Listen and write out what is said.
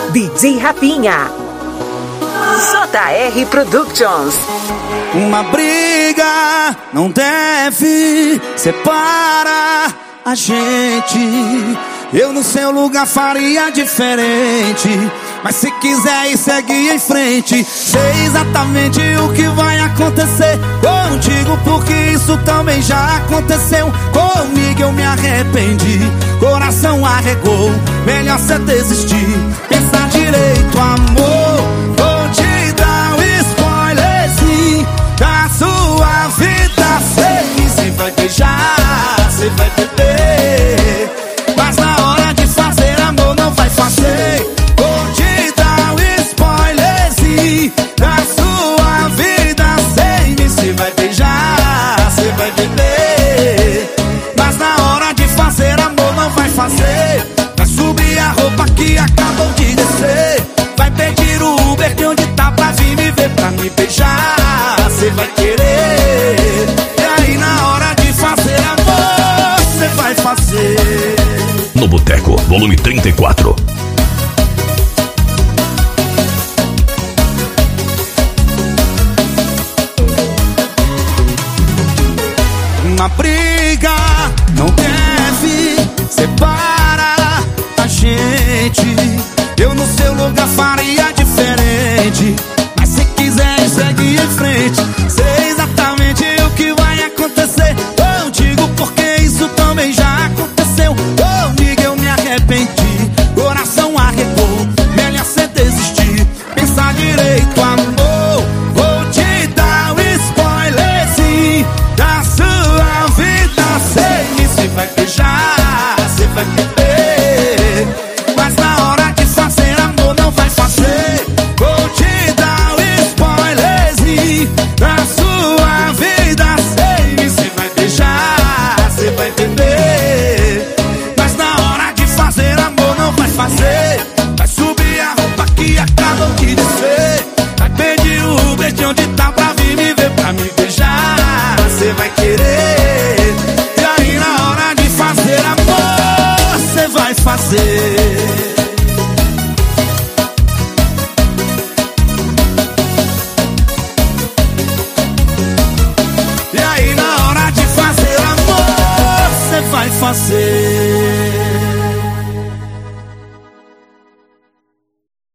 DJ Rapinha. JR Productions. Uma briga não deve separar a gente. Eu no seu lugar faria diferente, mas se quiser ir, segue em frente. Sei exatamente o que vai acontecer contigo, porque isso também já aconteceu comigo. Eu me arrependi, coração arregou, melhor cê desistir. Pensa direito, amor, vou te dar um spoilerzinho da sua vida. Sei, cê vai beijar, cê vai beber, mas na hora de fazer amor não vai fazer. Vou te dar um spoilerzinho da sua vida. Sei, cê vai beijar, cê vai beber, mas na hora de fazer amor não vai fazer. Vai subir a roupa que acabou de descer, vai pedir o Uber de onde tá pra vir me ver, pra me beijar. Cê vai querer, e aí na hora de fazer amor cê vai fazer. No Boteco, volume 34. Uma briga não deve separar a gente. Eu no seu lugar faria diferente, mas se quiser segue em frente. Sei exatamente o que vai acontecer contigo, porque isso também já aconteceu comigo. Eu me arrependi, coração arregou, melhor cê desistir. Pensa direito, amor, vou te dar um spoilerzinho da sua vida. Sei, cê vai beijar, cê vai beber, mas na hora de fazer amor não vai fazer. Vou te dar um spoilerzinho da sua vida. Sei, cê vai beijar, cê vai beber, mas na hora de fazer amor não vai fazer. Vai subir a roupa que acabam de descer, vai pedir o Uber de onde tá pra vir me ver, pra me beijar. Cê vai querer, e aí na hora de fazer amor cê vai fazer. E aí na hora de fazer amor cê vai fazer.